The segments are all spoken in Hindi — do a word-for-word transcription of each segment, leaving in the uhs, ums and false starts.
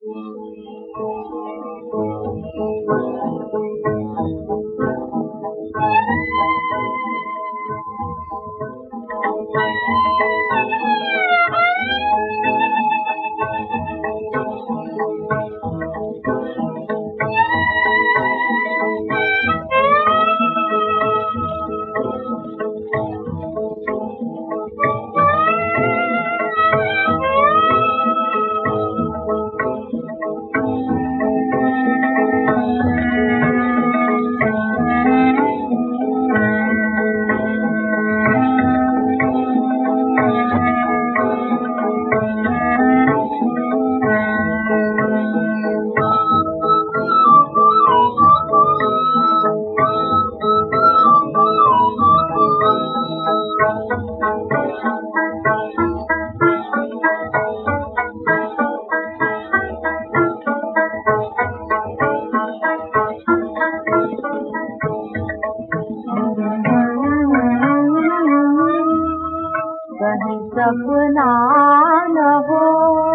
कहीं सपना न हो,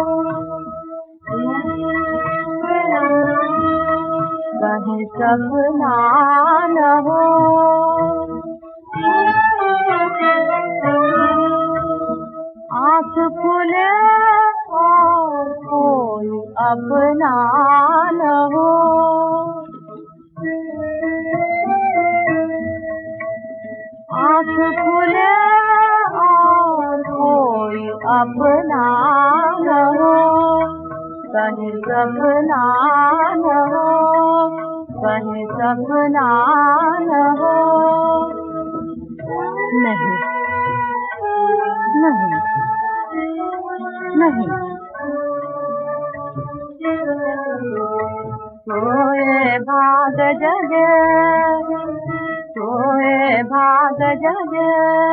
कहीं सपना न हो, आँख खुले और कोई अपना न हो, आँख खुले अपना न हो, कहीं सपना न हो, कहीं सपना न हो। नहीं नहीं नहीं, सोए भाग जगे, सोए भाग जगे,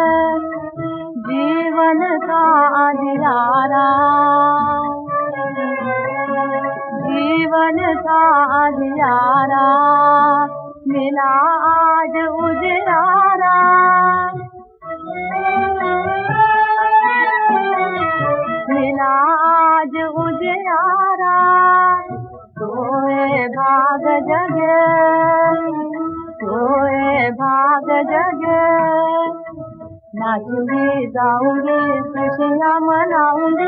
जीवन का अंधियारा, जीवन का अंधियारा, मिला आज उजियारा, मिला आज उजियारा, सोए भाग जगे, सोए भाग जगे, नाचूंगी गाऊंगी खुशियाँ मनाऊंगी,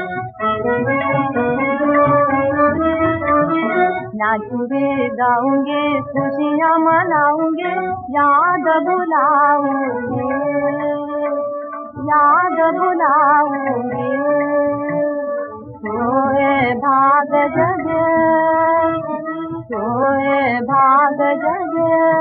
नाचूंगी गाऊंगी खुशियाँ मनाऊंगी, याद बुलाऊंगी, याद बुलाऊंगी, सोए भाग जगे, सोए भाग जगे।